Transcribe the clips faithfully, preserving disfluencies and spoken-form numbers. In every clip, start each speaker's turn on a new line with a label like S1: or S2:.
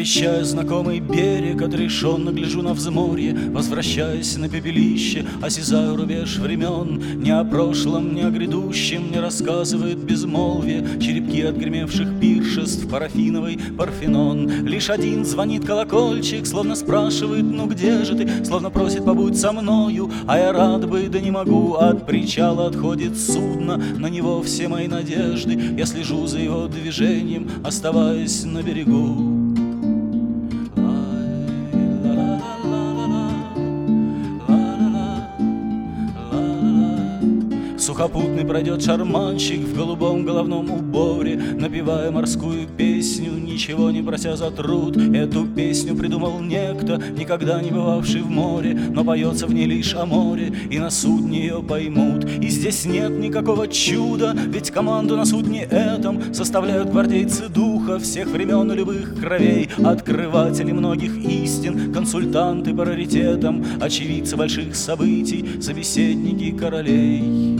S1: Встречая знакомый берег, отрешенно гляжу на взморье, возвращаясь на пепелище, осязаю рубеж времен. Ни о прошлом, ни о грядущем не рассказывает безмолвие черепки отгремевших пиршеств, парафиновый Парфенон. Лишь один звонит колокольчик, словно спрашивает: ну где же ты? Словно просит: побудь со мною. А я рад бы, да не могу. От причала отходит судно, на него все мои надежды. Я слежу за его движением, оставаясь на берегу. Сухопутный пройдет шарманщик в голубом головном уборе, напевая морскую песню, ничего не прося за труд. Эту песню придумал некто, никогда не бывавший в море, но поется в ней лишь о море, и на судне ее поймут. И здесь нет никакого чуда, ведь команду на судне этом составляют гвардейцы духа всех времен и любых кровей, открыватели многих истин, консультанты по раритетам, очевидцы больших событий, собеседники королей.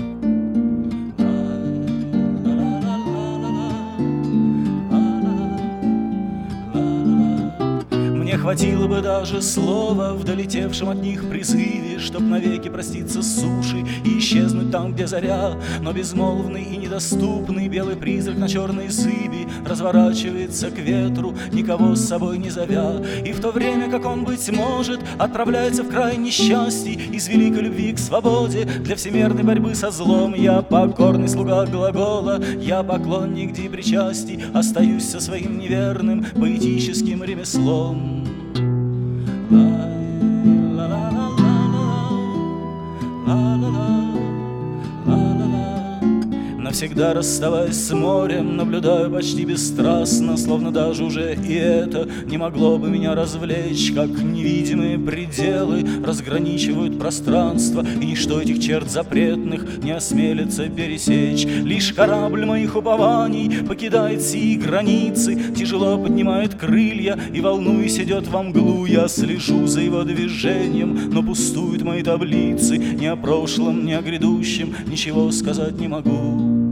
S1: Мне хватило бы даже слова в долетевшем от них призыве, чтоб навеки проститься с суши и исчезнуть там, где заря. Но безмолвный и недоступный белый призрак на черной зыби разворачивается к ветру, никого с собой не зовя. И в то время, как он, быть может, отправляется в край несчастий из великой любви к свободе для всемирной борьбы со злом, я покорный слуга глагола, я поклонник дипричастий, остаюсь со своим неверным поэтическим ремеслом. Навсегда расставаясь с морем, наблюдаю почти бесстрастно, словно даже уже и это не могло бы меня развлечь, как невидимые пределы разграничивают пространство, и ничто этих черт запретных не осмелится пересечь. Лишь корабль моих упований покидает сии границы, тяжело поднимает крылья и, волнуясь, идет во мглу. Я слежу за его движением, но пустуют мои таблицы, ни о прошлом, ни о грядущем ничего сказать не могу.